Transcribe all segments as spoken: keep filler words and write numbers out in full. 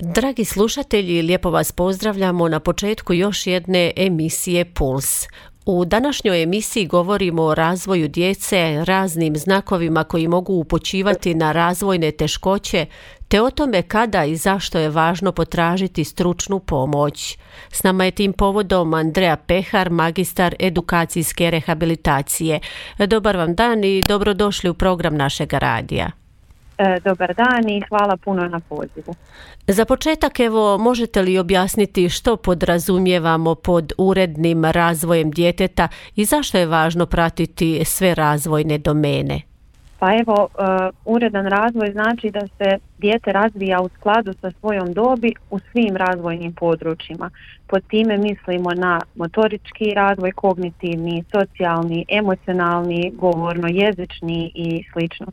Dragi slušatelji, lijepo vas pozdravljamo na početku još jedne emisije Puls. U današnjoj emisiji govorimo o razvoju djece, raznim znakovima koji mogu upućivati na razvojne teškoće, te o tome kada i zašto je važno potražiti stručnu pomoć. S nama je tim povodom Andreja Pehar, magistar edukacijske rehabilitacije. Dobar vam dan i dobrodošli u program našeg radija. Dobar dan i hvala puno na pozivu. Za početak, evo, možete li objasniti što podrazumijevamo pod urednim razvojem djeteta i zašto je važno pratiti sve razvojne domene? Pa evo, uredan razvoj znači da se dijete razvija u skladu sa svojom dobi u svim razvojnim područjima. Pod time mislimo na motorički razvoj, kognitivni, socijalni, emocionalni, govorno-jezični i slično.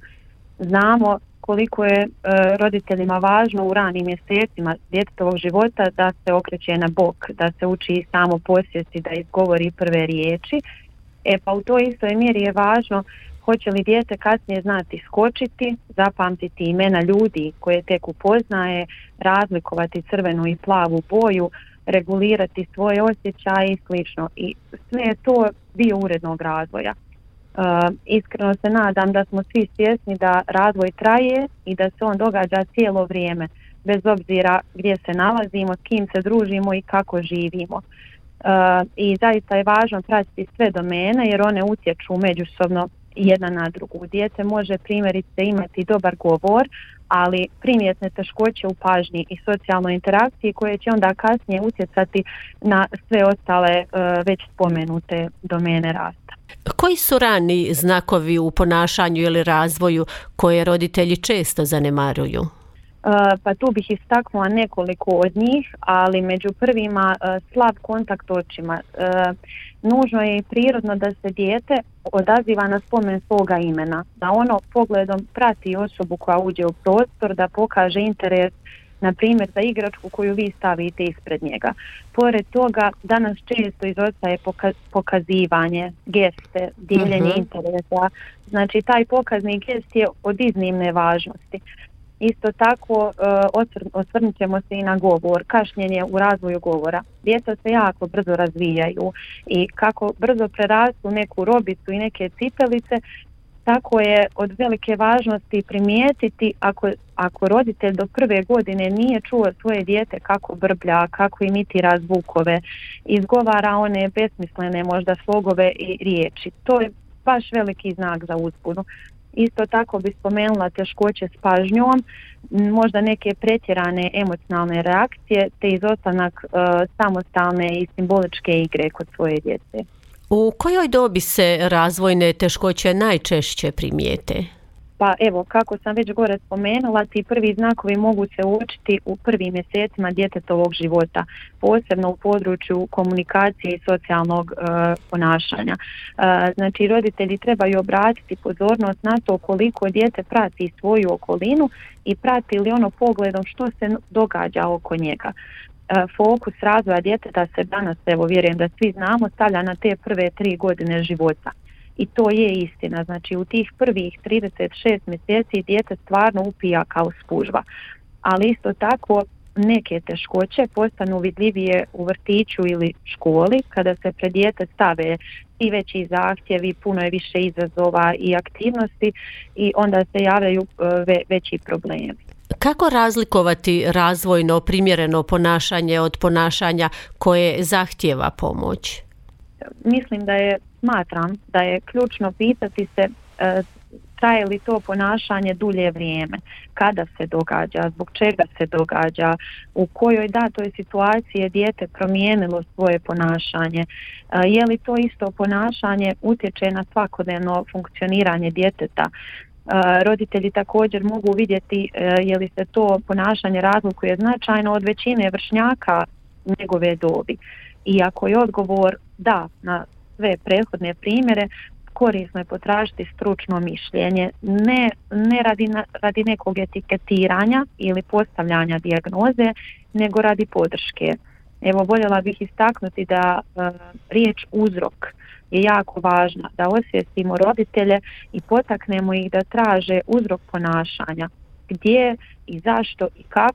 Znamo koliko je e, roditeljima važno u ranim mjesecima djetetovog života da se okreće na bok, da se uči samo posjesti, da izgovori prve riječi. E pa u toj istoj mjeri je važno hoće li dijete kasnije znati skočiti, zapamtiti imena ljudi koje tek upoznaje, razlikovati crvenu i plavu boju, regulirati svoje osjećaje i slično. I sve je to dio urednog razvoja. Uh, iskreno se nadam da smo svi svjesni da razvoj traje i da se on događa cijelo vrijeme, bez obzira gdje se nalazimo, s kim se družimo i kako živimo. Uh, I zaista je važno pratiti sve domene jer one utječu međusobno jedna na drugu. Dijete može primjerice imati dobar govor, ali primjetne teškoće u pažnji i socijalnoj interakciji koje će onda kasnije utjecati na sve ostale uh, već spomenute domene rasta. Koji su rani znakovi u ponašanju ili razvoju koje roditelji često zanemaruju? Uh, pa tu bih istaknula nekoliko od njih, ali među prvima uh, slab kontakt očima. Uh, nužno je i prirodno da se dijete odaziva na spomen svoga imena, da ono pogledom prati osobu koja uđe u prostor, da pokaže interes, na primjer za igračku koju vi stavite ispred njega. Pored toga, danas često izostaje poka- pokazivanje, geste, dijeljenje uh-huh. interesa. Znači, taj pokazni gest je od iznimne važnosti. Isto tako, uh, osvrnut ćemo se i na govor, kašnjenje u razvoju govora. Djeca se jako brzo razvijaju i kako brzo prerastu neku robicu i neke cipelice, tako je od velike važnosti primijetiti ako, ako roditelj do prve godine nije čuo svoje dijete kako brblja, kako imitira zvukove, izgovara one besmislene možda slogove i riječi. To je baš veliki znak za uzbunu. Isto tako bi spomenula teškoće s pažnjom, možda neke pretjerane emocionalne reakcije te izostanak uh, samostalne i simboličke igre kod svoje djece. U kojoj dobi se razvojne teškoće najčešće primijete? Pa evo, kako sam već gore spomenula, ti prvi znakovi mogu se uočiti u prvim mjesecima djetetovog života, posebno u području komunikacije i socijalnog e, ponašanja. E, znači, roditelji trebaju obratiti pozornost na to koliko dijete prati svoju okolinu i prati li ono pogledom što se događa oko njega. Fokus razvoja djeteta se danas, evo vjerujem da svi znamo, stavlja na te prve tri godine života. I to je istina. Znači u tih prvih trideset šest mjeseci dijete stvarno upija kao spužva. Ali isto tako neke teškoće postanu vidljivije u vrtiću ili školi kada se pred dijete stave i veći zahtjevi, puno je više izazova i aktivnosti i onda se javljaju ve- veći problemi. Kako razlikovati razvojno primjereno ponašanje od ponašanja koje zahtijeva pomoć? Mislim da je, smatram da je ključno pitati se e, traje li to ponašanje dulje vrijeme, kada se događa, zbog čega se događa, u kojoj datoj situaciji je dijete promijenilo svoje ponašanje, e, je li to isto ponašanje utječe na svakodnevno funkcioniranje djeteta. Roditelji također mogu vidjeti je li se to ponašanje razlikuje značajno od većine vršnjaka njegove dobi. I ako je odgovor da na sve prethodne primjere, korisno je potražiti stručno mišljenje, ne, ne radi, na, radi nekog etiketiranja ili postavljanja dijagnoze, nego radi podrške. Evo, voljela bih istaknuti da uh, riječ uzrok je jako važna, da osvijestimo roditelje i potaknemo ih da traže uzrok ponašanja, gdje i zašto i kako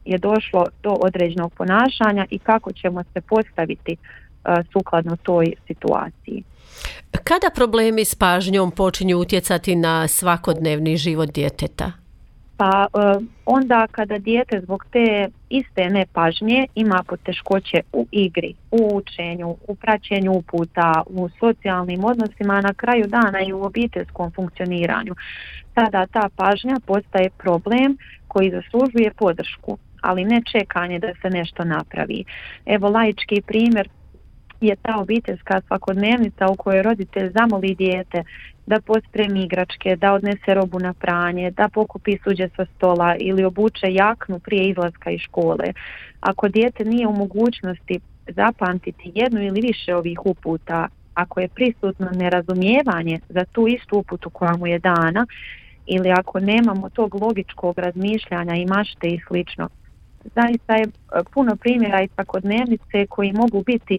je došlo do određenog ponašanja i kako ćemo se postaviti uh, sukladno toj situaciji. Kada problemi s pažnjom počinju utjecati na svakodnevni život djeteta? Pa onda kada dijete zbog te iste nepažnje ima poteškoće u igri, u učenju, u praćenju uputa, u socijalnim odnosima, a na kraju dana i u obiteljskom funkcioniranju, tada ta pažnja postaje problem koji zaslužuje podršku, ali ne čekanje da se nešto napravi. Evo laički primjer je ta obiteljska svakodnevnica u kojoj roditelj zamoli dijete da pospremi igračke, da odnese robu na pranje, da pokupi suđe sa stola ili obuče jaknu prije izlaska iz škole. Ako dijete nije u mogućnosti zapamtiti jednu ili više ovih uputa, ako je prisutno nerazumijevanje za tu istu uputu koja mu je dana, ili ako nemamo tog logičkog razmišljanja i mašte i slično, zaista je puno primjera iz svakodnevnice koji mogu biti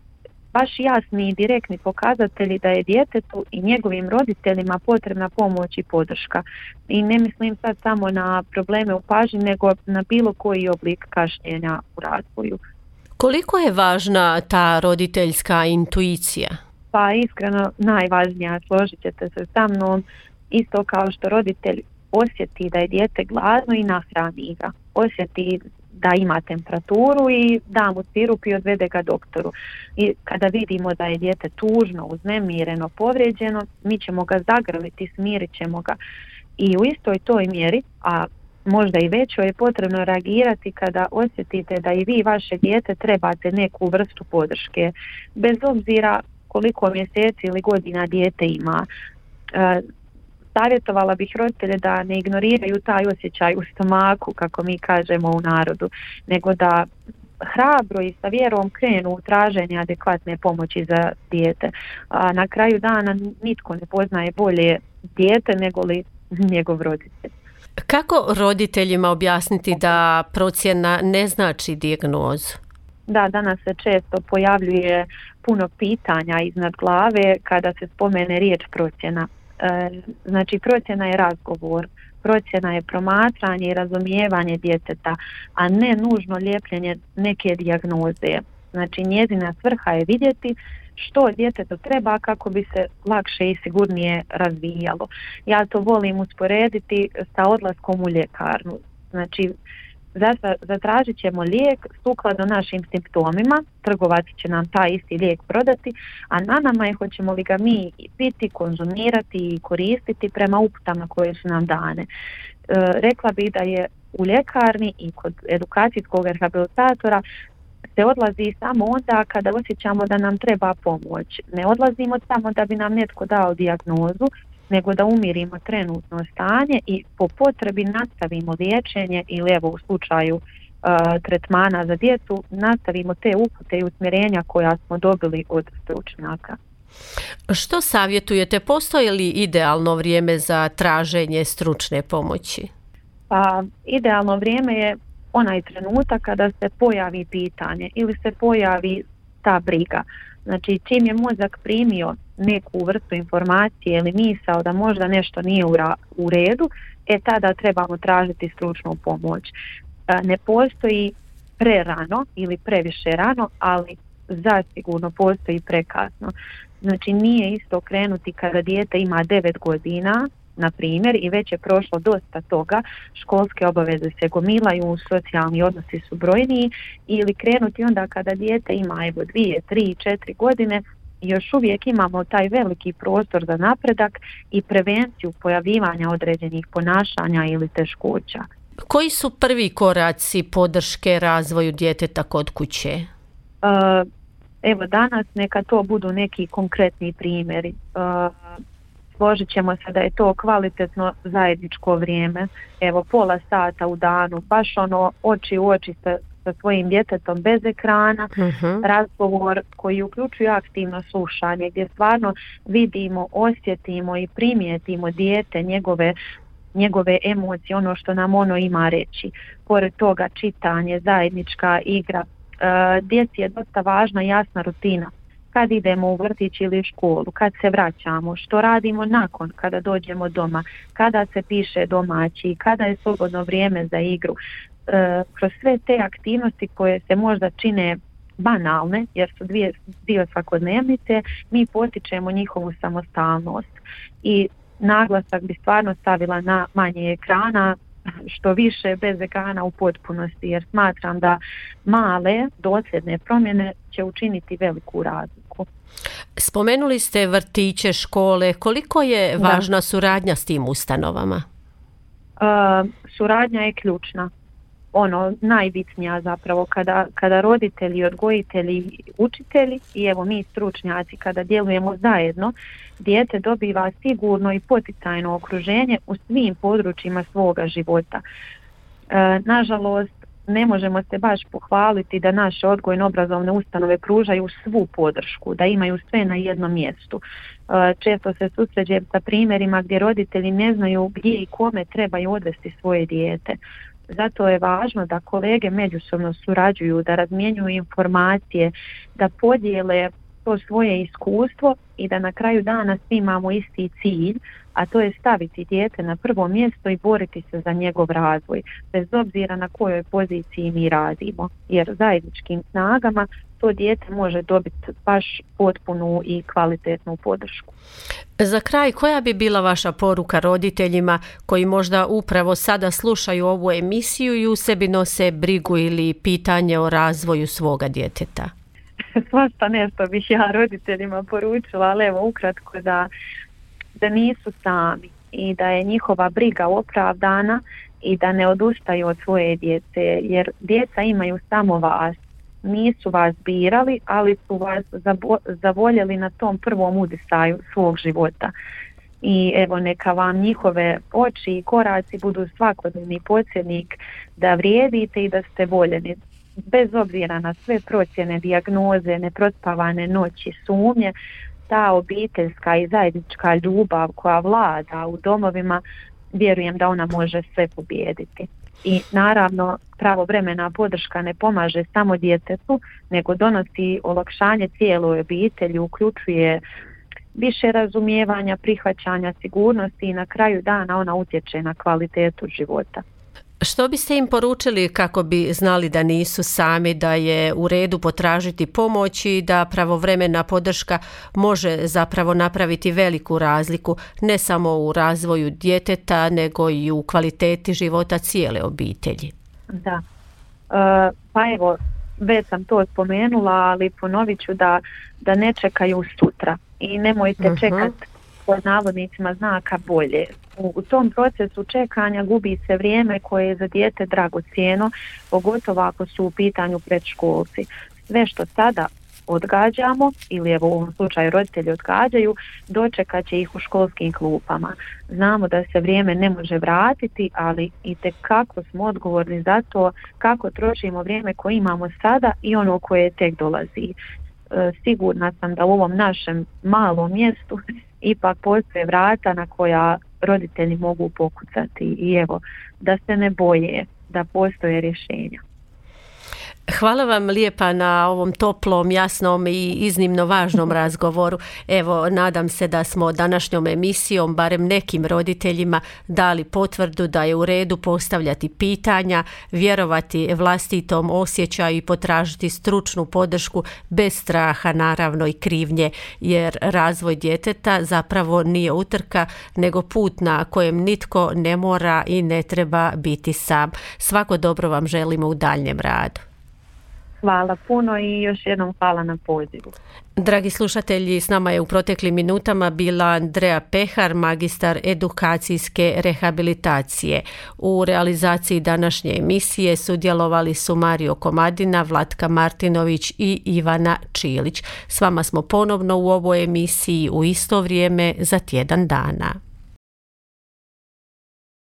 baš jasni i direktni pokazatelji da je djetetu i njegovim roditeljima potrebna pomoć i podrška. I ne mislim sad samo na probleme u pažnji, nego na bilo koji oblik kašnjenja u razvoju. Koliko je važna ta roditeljska intuicija? Pa iskreno najvažnija, složit ćete se sa mnom, isto kao što roditelj osjeti da je dijete gladno i nahrani ga. Osjeti da ima temperaturu i da mu sirup i odvede ga doktoru. I kada vidimo da je dijete tužno, uznemireno, povrijeđeno, mi ćemo ga zagrliti, smirit ćemo ga. I u istoj toj mjeri, a možda i većoj, je potrebno reagirati kada osjetite da i vi vaše dijete trebate neku vrstu podrške, bez obzira koliko mjeseci ili godina dijete ima. E, Savjetovala bih roditelje da ne ignoriraju taj osjećaj u stomaku, kako mi kažemo u narodu, nego da hrabro i sa vjerom krenu u traženje adekvatne pomoći za dijete. A na kraju dana nitko ne poznaje bolje dijete nego li njegov roditelj. Kako roditeljima objasniti da procjena ne znači dijagnozu? Da, danas se često pojavljuje puno pitanja iznad glave kada se spomene riječ procjena. Znači procjena je razgovor, procjena je promatranje i razumijevanje djeteta, a ne nužno lijepljenje neke dijagnoze. Znači njezina svrha je vidjeti što djetetu treba kako bi se lakše i sigurnije razvijalo. Ja to volim usporediti sa odlaskom u ljekarnu. Znači zatražit ćemo lijek sukladno našim simptomima, trgovac će nam taj isti lijek prodati, a na nama je hoćemo li ga mi piti, konzumirati i koristiti prema uputama koje su nam dane. E, rekla bih da je u ljekarni i kod edukacijskog rehabilitatora se odlazi samo onda kada osjećamo da nam treba pomoć. Ne odlazimo samo da bi nam netko dao dijagnozu, nego da umirimo trenutno stanje i po potrebi nastavimo liječenje ili evo u slučaju uh, tretmana za djecu nastavimo te upute i usmjerenja koja smo dobili od stručnjaka. Što savjetujete? Postoji li idealno vrijeme za traženje stručne pomoći? Pa idealno vrijeme je onaj trenutak kada se pojavi pitanje ili se pojavi ta briga. Znači čim je mozak primio neku vrstu informacije ili misao da možda nešto nije u redu, e tada trebamo tražiti stručnu pomoć. Ne postoji prerano ili previše rano, ali zasigurno postoji prekasno. Znači nije isto krenuti kada dijete ima devet godina, na primjer, i već je prošlo dosta toga, školske obaveze se gomilaju, socijalni odnosi su brojniji, ili krenuti onda kada dijete ima evo dvije, tri, četiri godine, još uvijek imamo taj veliki prostor za napredak i prevenciju pojavljivanja određenih ponašanja ili teškoća. Koji su prvi koraci podrške razvoju djeteta kod kuće? Uh, evo danas neka to budu neki konkretni primjeri. Uh, Složit ćemo se da je to kvalitetno zajedničko vrijeme, evo pola sata u danu, baš ono oči u oči sa, sa svojim djetetom bez ekrana, uh-huh. razgovor koji uključuje aktivno slušanje gdje stvarno vidimo, osjetimo i primijetimo dijete, njegove, njegove emocije, ono što nam ono ima reći. Pored toga čitanje, zajednička igra, e, djeci je dosta važna jasna rutina. Kad idemo u vrtić ili školu, kad se vraćamo, što radimo nakon kada dođemo doma, kada se piše domaći, kada je slobodno vrijeme za igru. e, kroz sve te aktivnosti koje se možda čine banalne, jer su dvije, dio svakodnevnice, mi potičemo njihovu samostalnost i naglasak bi stvarno stavila na manje ekrana, što više bez ekrana u potpunosti, jer smatram da male dosljedne promjene će učiniti veliku razliku. Spomenuli ste vrtiće, škole, koliko je važna da. suradnja s tim ustanovama? Uh, suradnja je ključna. Ono, najbitnija zapravo kada, kada roditelji, odgojitelji, učitelji i evo mi stručnjaci kada djelujemo zajedno, dijete dobiva sigurno i poticajno okruženje u svim područjima svoga života. E, nažalost, ne možemo se baš pohvaliti da naše odgojno-obrazovne ustanove pružaju svu podršku, da imaju sve na jednom mjestu. E, često se susrećem sa primjerima gdje roditelji ne znaju gdje i kome trebaju odvesti svoje dijete. Zato je važno da kolege međusobno surađuju, da razmjenjuju informacije, da podijele to svoje iskustvo i da na kraju dana svi imamo isti cilj, a to je staviti dijete na prvo mjesto i boriti se za njegov razvoj, bez obzira na kojoj poziciji mi radimo. Jer zajedničkim snagama to dijete može dobiti baš potpunu i kvalitetnu podršku. Za kraj, koja bi bila vaša poruka roditeljima koji možda upravo sada slušaju ovu emisiju i u sebi nose brigu ili pitanje o razvoju svoga djeteta? Svašta nešto bih ja roditeljima poručila, ali evo ukratko da, da nisu sami i da je njihova briga opravdana i da ne odustaju od svoje djece, jer djeca imaju samo vas. Nisu vas birali, ali su vas zavoljeli na tom prvom udisaju svog života. I evo neka vam njihove oči i koraci budu svakodnevni podsjetnik da vrijedite i da ste voljeni. Bez obzira na sve procjene, dijagnoze, neprospavane noći, sumnje, ta obiteljska i zajednička ljubav koja vlada u domovima, vjerujem da ona može sve pobijediti. I naravno pravovremena podrška ne pomaže samo djetetu, nego donosi olakšanje cijeloj obitelji, uključuje više razumijevanja, prihvaćanja, sigurnosti i na kraju dana ona utječe na kvalitetu života. Što biste im poručili kako bi znali da nisu sami, da je u redu potražiti pomoć i da pravovremena podrška može zapravo napraviti veliku razliku ne samo u razvoju djeteta nego i u kvaliteti života cijele obitelji? Da, e, pa evo već sam to spomenula, ali ponovit ću da, da ne čekaju sutra i nemojte uh-huh. čekati pod navodnicima znaka bolje. U, u tom procesu čekanja gubi se vrijeme koje je za dijete dragocjeno, pogotovo ako su u pitanju predškolci. Sve što sada odgađamo, ili evo u ovom slučaju roditelji odgađaju, dočekat će ih u školskim klupama. Znamo da se vrijeme ne može vratiti, ali itekako smo odgovorni za to kako trošimo vrijeme koje imamo sada i ono koje tek dolazi. E, sigurna sam da u ovom našem malom mjestu ipak postoje vrata na koja roditelji mogu pokucati i evo, da se ne boje, da postoje rješenja. Hvala vam lijepa na ovom toplom, jasnom i iznimno važnom razgovoru. Evo, nadam se da smo današnjom emisijom barem nekim roditeljima dali potvrdu da je u redu postavljati pitanja, vjerovati vlastitom osjećaju i potražiti stručnu podršku bez straha, naravno i krivnje, jer razvoj djeteta zapravo nije utrka, nego put na kojem nitko ne mora i ne treba biti sam. Svako dobro vam želimo u daljnjem radu. Hvala puno i još jednom hvala na pozivu. Dragi slušatelji, s nama je u proteklim minutama bila Andreja Pehar, magistar edukacijske rehabilitacije. U realizaciji današnje emisije sudjelovali su Mario Komadina, Vlatka Martinović i Ivana Čilić. S vama smo ponovno u ovoj emisiji u isto vrijeme za tjedan dana.